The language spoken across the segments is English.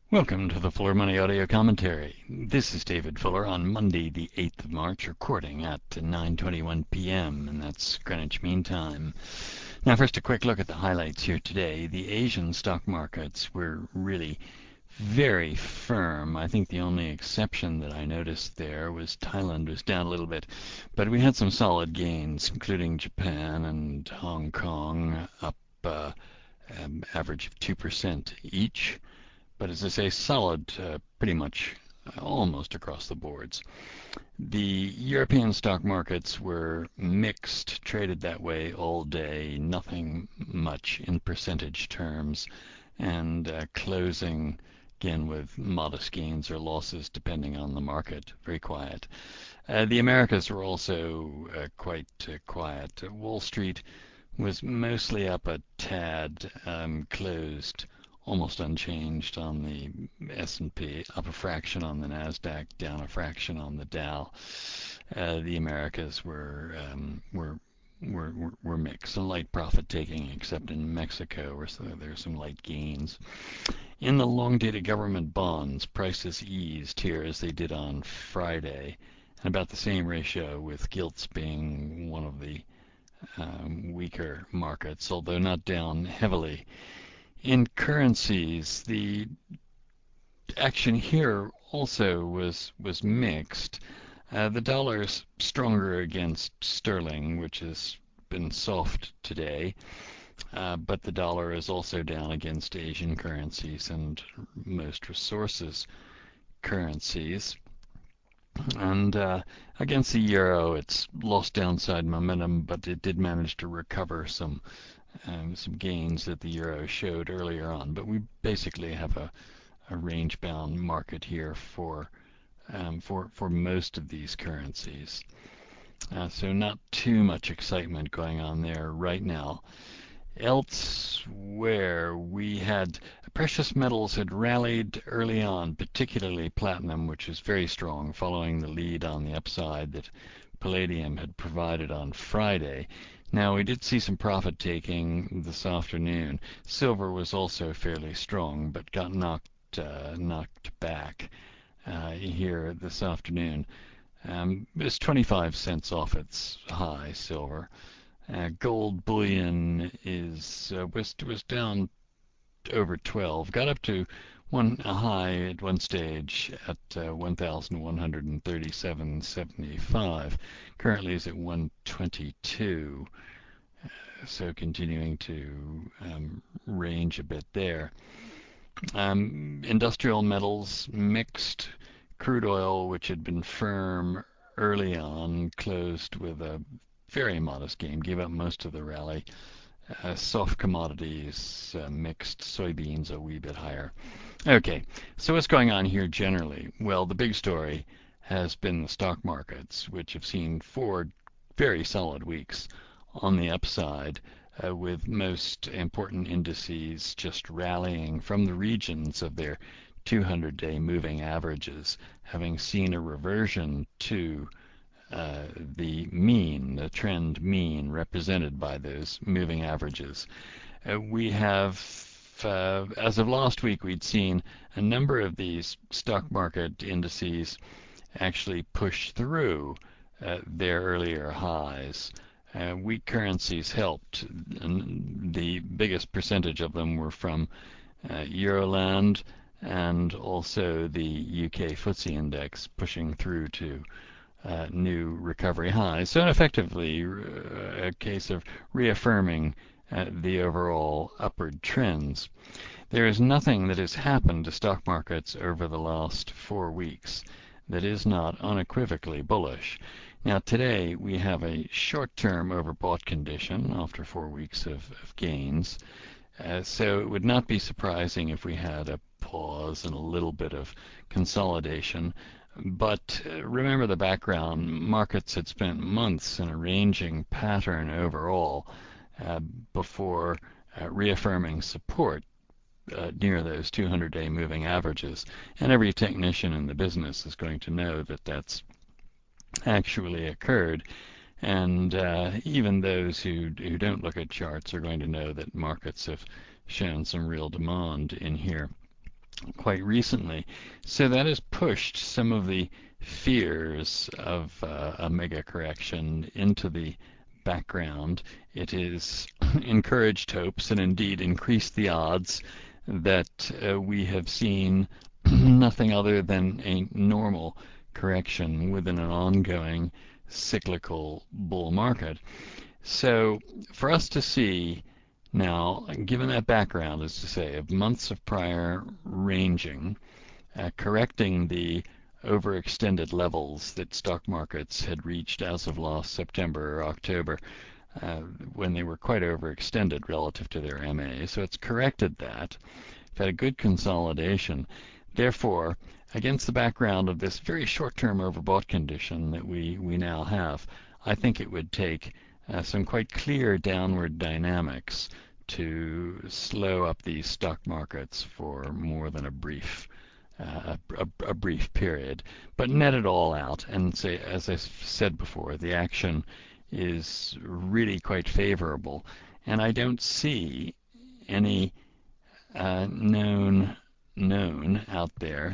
Welcome to the Fuller Money Audio Commentary. This is David Fuller on Monday, the 8th of March, recording at 9:21 p.m., and that's Greenwich Mean Time. Now, first, a quick look at the highlights here today. The Asian stock markets were really very firm. I think the only exception that I noticed there was Thailand was down a little bit, but we had some solid gains, including Japan and Hong Kong, up average of 2% each. But as I say, solid pretty much almost across the boards. The European stock markets were mixed, traded that way all day, nothing much in percentage terms, and closing again with modest gains or losses depending on the market, very quiet. The Americas were also quite quiet. Wall Street was mostly up a tad, closed almost unchanged on the S&P, up a fraction on the Nasdaq, down a fraction on the Dow. The Americas were mixed, some light profit taking, except in Mexico, where there are some light gains. In the long-dated government bonds, prices eased here as they did on Friday, and about the same ratio, with gilts being one of the weaker markets, although not down heavily. In currencies, the action here also was mixed. The dollar's stronger against sterling, which has been soft today, but the dollar is also down against Asian currencies and most resources currencies. And against the euro, it's lost downside momentum, but it did manage to recover some gains that the euro showed earlier on. But we basically have a range-bound market here for most of these currencies. So not too much excitement going on there right now. Elsewhere, we had precious metals had rallied early on, particularly platinum, which is very strong, following the lead on the upside that palladium had provided on Friday. Now, we did see some profit taking this afternoon. Silver was also fairly strong, but got knocked back here this afternoon. It's 25 cents off its high, silver. Gold bullion was down over 12, got up to a high at one stage at 1,137.75. Currently is at 122, so continuing to range a bit there. Industrial metals mixed. Crude oil, which had been firm early on, closed with a very modest gain, gave up most of the rally. Soft commodities mixed. Soybeans a wee bit higher. Okay, so what's going on here generally? Well, the big story has been the stock markets, which have seen 4 very solid weeks on the upside, with most important indices just rallying from the regions of their 200-day moving averages, having seen a reversion to the mean, the trend mean represented by those moving averages. We have, as of last week, we'd seen a number of these stock market indices actually push through their earlier highs. Weak currencies helped, and the biggest percentage of them were from Euroland and also the UK FTSE index pushing through to new recovery highs. So effectively a case of reaffirming the overall upward trends. There is nothing that has happened to stock markets over the last 4 weeks that is not unequivocally bullish. Now today we have a short-term overbought condition after 4 weeks of gains. So it would not be surprising if we had a pause and a little bit of consolidation. But remember the background. Markets had spent months in a ranging pattern overall before reaffirming support near those 200-day moving averages. And every technician in the business is going to know that that's actually occurred. And even those who don't look at charts are going to know that markets have shown some real demand in here. Quite quite recently. So that has pushed some of the fears of a mega correction into the background. It has encouraged hopes and indeed increased the odds that we have seen nothing other than a normal correction within an ongoing cyclical bull market. So for us to see now, given that background, as to say, of months of prior ranging, correcting the overextended levels that stock markets had reached as of last September or October, when they were quite overextended relative to their MA. So it's corrected that. We've had a good consolidation. Therefore, against the background of this very short-term overbought condition that we now have, I think it would take some quite clear downward dynamics to slow up these stock markets for more than a brief period, but net it all out and say, as I said before, the action is really quite favorable, and I don't see any known out there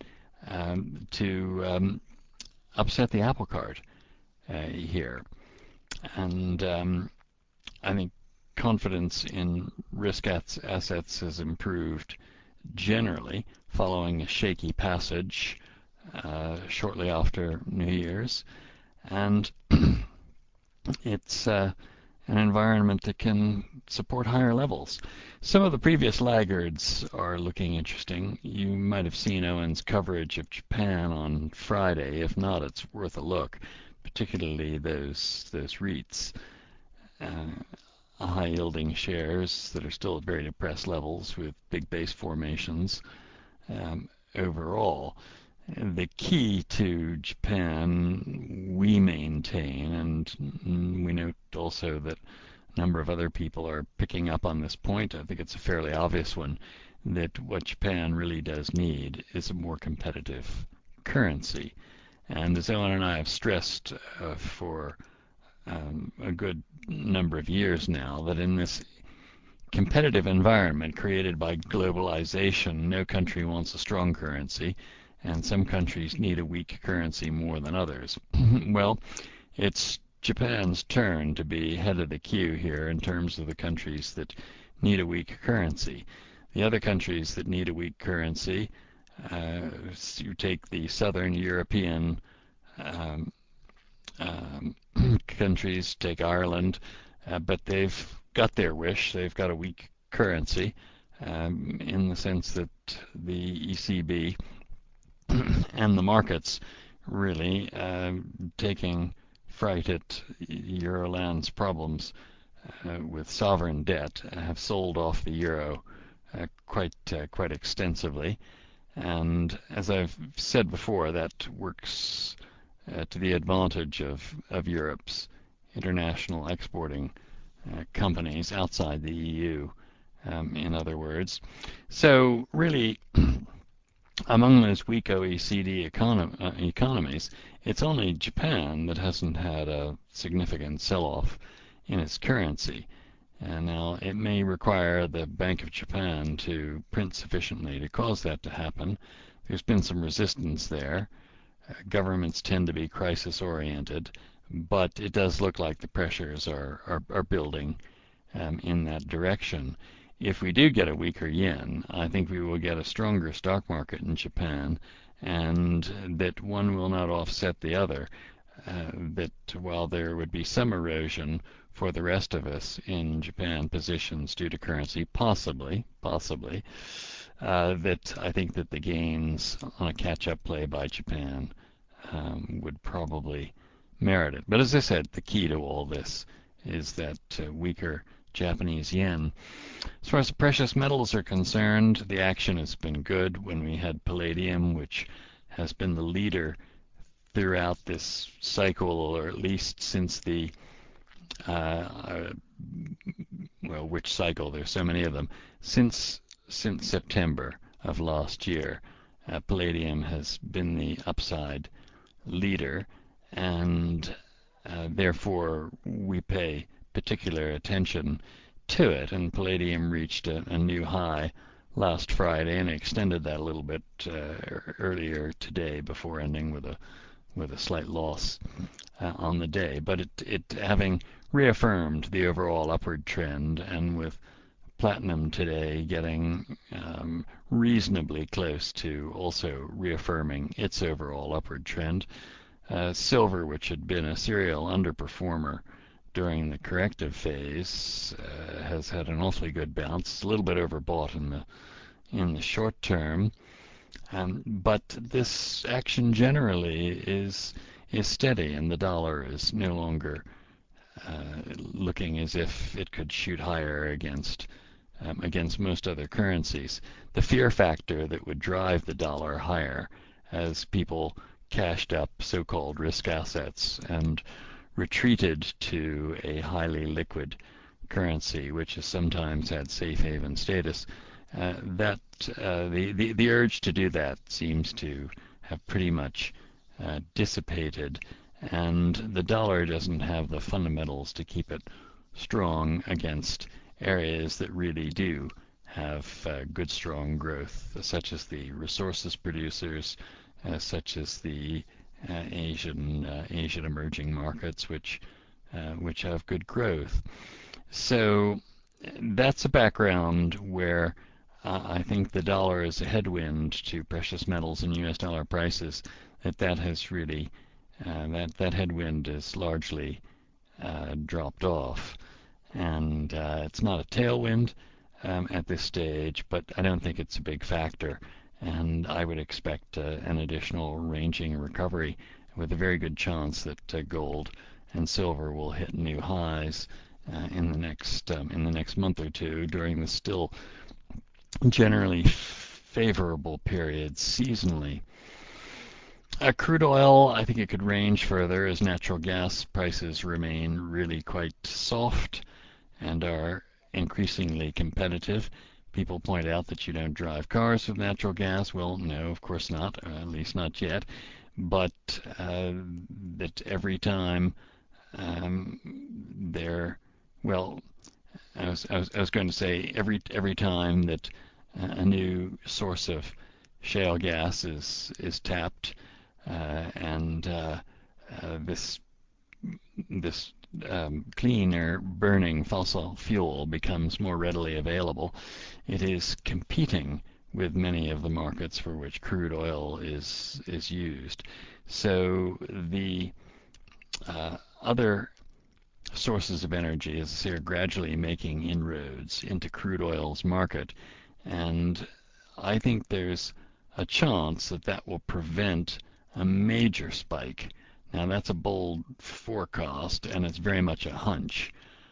to upset the apple cart here. And I think confidence in risk assets has improved generally following a shaky passage shortly after New Year's. And it's an environment that can support higher levels. Some of the previous laggards are looking interesting. You might have seen Owen's coverage of Japan on Friday. If not, it's worth a look, particularly those REITs, high-yielding shares that are still at very depressed levels with big base formations overall. The key to Japan we maintain, and we note also that a number of other people are picking up on this point. I think it's a fairly obvious one, that what Japan really does need is a more competitive currency. And as Owen and I have stressed for a good number of years now, that in this competitive environment created by globalization, no country wants a strong currency, and some countries need a weak currency more than others. Well, it's Japan's turn to be head of the queue here in terms of the countries that need a weak currency. The other countries that need a weak currency, you take the southern European countries, take Ireland, but they've got their wish. They've got a weak currency in the sense that the ECB and the markets really taking fright at Euroland's problems with sovereign debt have sold off the euro quite extensively. And as I've said before, that works to the advantage of Europe's international exporting companies outside the EU, in other words. So really, among those weak OECD economies, it's only Japan that hasn't had a significant sell-off in its currency. And now it may require the Bank of Japan to print sufficiently to cause that to happen. There's been some resistance there. Governments tend to be crisis-oriented, but it does look like the pressures are building in that direction. If we do get a weaker yen, I think we will get a stronger stock market in Japan, and that one will not offset the other. That while there would be some erosion for the rest of us in Japan positions due to currency, possibly, that I think that the gains on a catch-up play by Japan would probably merit it. But as I said, the key to all this is that weaker Japanese yen. As far as the precious metals are concerned, the action has been good. When we had palladium, which has been the leader throughout this cycle, or at least since the which cycle? There's so many of them. Since September of last year, palladium has been the upside leader, and therefore we pay particular attention to it. And palladium reached a new high last Friday and extended that a little bit earlier today before ending with a slight loss on the day. But it having reaffirmed the overall upward trend, and with platinum today getting reasonably close to also reaffirming its overall upward trend. Silver, which had been a serial underperformer during the corrective phase, has had an awfully good bounce. A little bit overbought in the short term, but this action generally is steady, and the dollar is no longer looking as if it could shoot higher against most other currencies. The fear factor that would drive the dollar higher as people cashed up so-called risk assets and retreated to a highly liquid currency, which has sometimes had safe haven status, the urge to do that seems to have pretty much dissipated, and the dollar doesn't have the fundamentals to keep it strong against areas that really do have good strong growth, such as the resources producers, such as the Asian emerging markets, which have good growth. So that's a background where I think the dollar is a headwind to precious metals and U.S. dollar prices. That has really that headwind is largely dropped off, and it's not a tailwind at this stage, but I don't think it's a big factor, and I would expect an additional ranging recovery with a very good chance that gold and silver will hit new highs in the next month or two during the still generally favorable period seasonally. Crude oil, I think it could range further as natural gas prices remain really quite soft and are increasingly competitive. People point out that you don't drive cars with natural gas. Well, no, of course not, or at least not yet. But that every time well, I was going to say every time that a new source of shale gas is tapped, and this cleaner burning fossil fuel becomes more readily available, it is competing with many of the markets for which crude oil is used. So the other sources of energy, as I say, are gradually making inroads into crude oil's market, and I think there's a chance that will prevent a major spike. Now that's a bold forecast, and it's very much a hunch,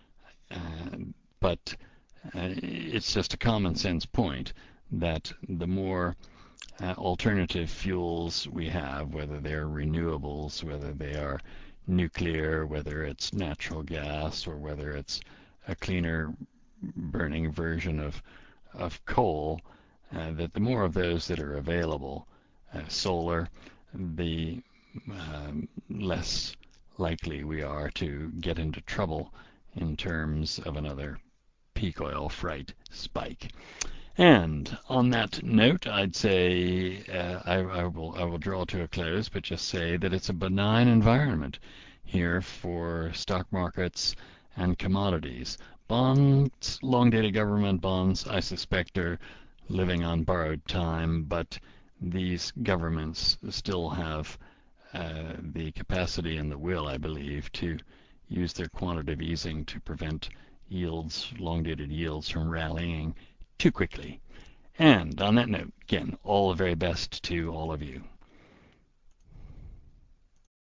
but it's just a common sense point that the more alternative fuels we have, whether they're renewables, whether they are nuclear, whether it's natural gas, or whether it's a cleaner burning version of coal, that the more of those that are available, solar, the less likely we are to get into trouble in terms of another peak oil fright spike. And on that note, I'd say I will draw to a close, but just say that it's a benign environment here for stock markets and commodities. Bonds, long-dated government bonds, I suspect are living on borrowed time, but these governments still have the capacity and the will, I believe, to use their quantitative easing to prevent yields, long-dated yields, from rallying too quickly. And on that note, again, all the very best to all of you.